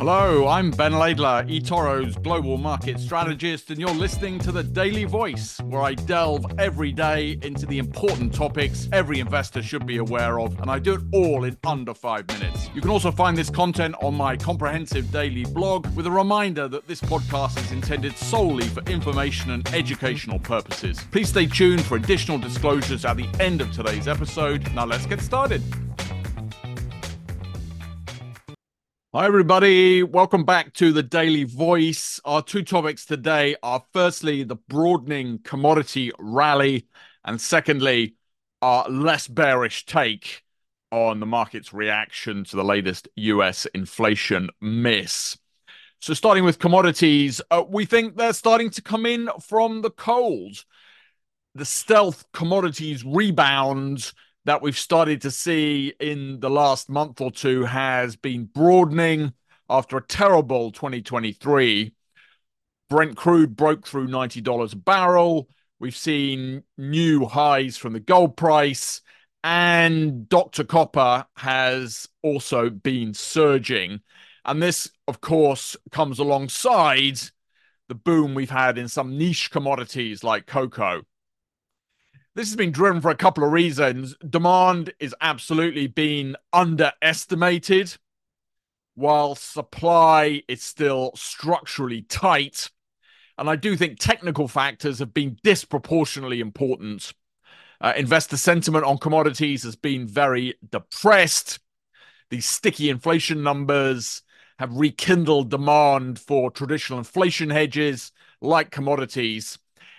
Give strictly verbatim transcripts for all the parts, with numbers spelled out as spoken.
Hello, I'm Ben Laidler, eToro's global market strategist, and you're listening to The Daily Voice, where I delve every day into the important topics every investor should be aware of, and I do it all in under five minutes. You can also find this content on my comprehensive daily blog, with a reminder that this podcast is intended solely for information and educational purposes. Please stay tuned for additional disclosures at the end of today's episode. Now let's get started. Hi, everybody. Welcome back to the Daily Voice. Our two topics today are firstly, the broadening commodity rally, and secondly, our less bearish take on the market's reaction to the latest U S inflation miss. So starting with commodities, uh, we think they're starting to come in from the cold. The stealth commodities rebound that we've started to see in the last month or two has been broadening after a terrible twenty twenty-three. Brent crude broke through ninety dollars a barrel. We've seen new highs from the gold price, and Doctor Copper has also been surging. And this, of course, comes alongside the boom we've had in some niche commodities like cocoa. This has been driven for a couple of reasons. Demand is absolutely being underestimated, while supply is still structurally tight. And I do think technical factors have been disproportionately important. Uh, investor sentiment on commodities has been very depressed. These sticky inflation numbers have rekindled demand for traditional inflation hedges like commodities.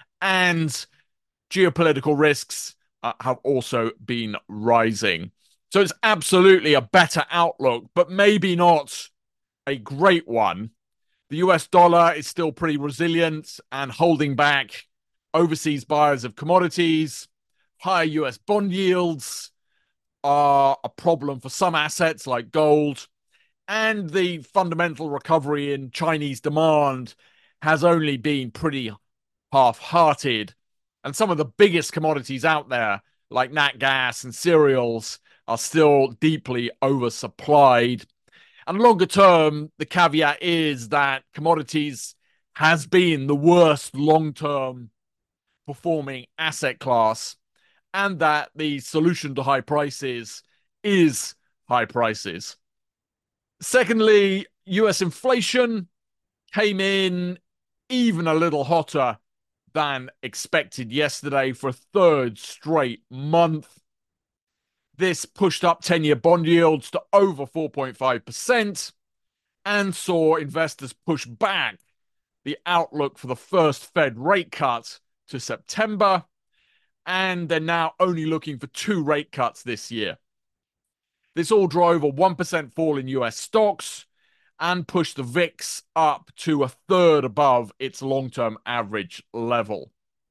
And geopolitical risks uh, have also been rising. So it's absolutely a better outlook, but maybe not a great one. The U S dollar is still pretty resilient and holding back overseas buyers of commodities. Higher U S bond yields are a problem for some assets like gold. And the fundamental recovery in Chinese demand has only been pretty half-hearted. And some of the biggest commodities out there, like nat gas and cereals, are still deeply oversupplied. And longer term, the caveat is that commodities has been the worst long-term performing asset class, and that the solution to high prices is high prices. Secondly, U S inflation came in even a little hotter than expected yesterday for a third straight month. This pushed up ten-year bond yields to over four point five percent and saw investors push back the outlook for the first Fed rate cut to September, and they're now only looking for two rate cuts this year. This all drove a one percent fall in U S stocks and pushed the V I X up to a third above its long-term average level.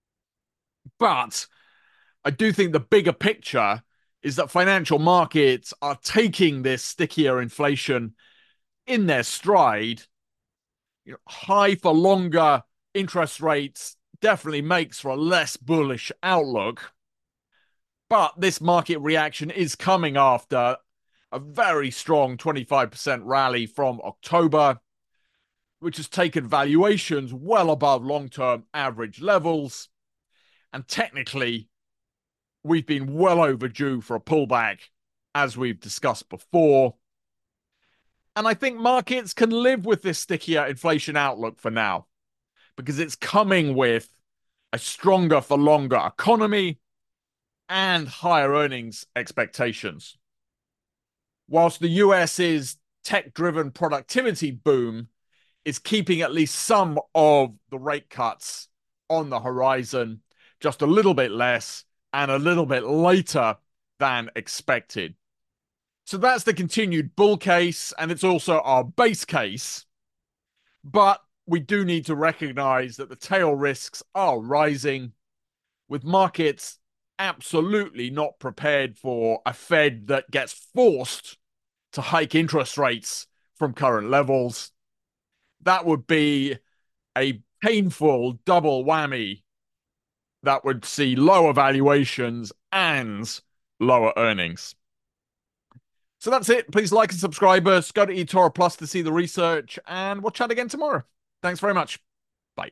But I do think the bigger picture is that financial markets are taking this stickier inflation in their stride. You know, high for longer interest rates definitely makes for a less bullish outlook. But this market reaction is coming after a very strong twenty-five percent rally from October, which has taken valuations well above long-term average levels. And technically, we've been well overdue for a pullback, as we've discussed before. And I think markets can live with this stickier inflation outlook for now, because it's coming with a stronger for longer economy and higher earnings expectations. Whilst the US's tech-driven productivity boom is keeping at least some of the rate cuts on the horizon, just a little bit less and a little bit later than expected. So that's the continued bull case, and it's also our base case. But we do need to recognize that the tail risks are rising, with markets absolutely not prepared for a Fed that gets forced to hike interest rates from current levels. That would be a painful double whammy that would see lower valuations and lower earnings. So that's it. Please like and subscribe us. Go to eToro Plus to see the research, and we'll chat again tomorrow. Thanks very much. Bye.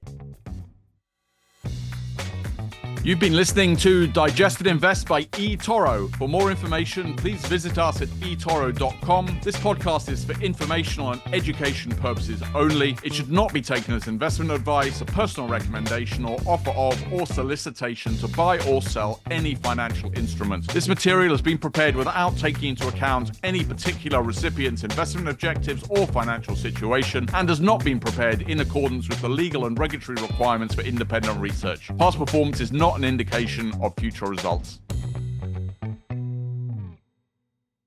You've been listening to Digested Invest by eToro. For more information, please visit us at e toro dot com. This podcast is for informational and education purposes only. It should not be taken as investment advice, a personal recommendation, or offer of or solicitation to buy or sell any financial instrument. This material has been prepared without taking into account any particular recipient's investment objectives or financial situation, and has not been prepared in accordance with the legal and regulatory requirements for independent research. Past performance is not an indication of future results.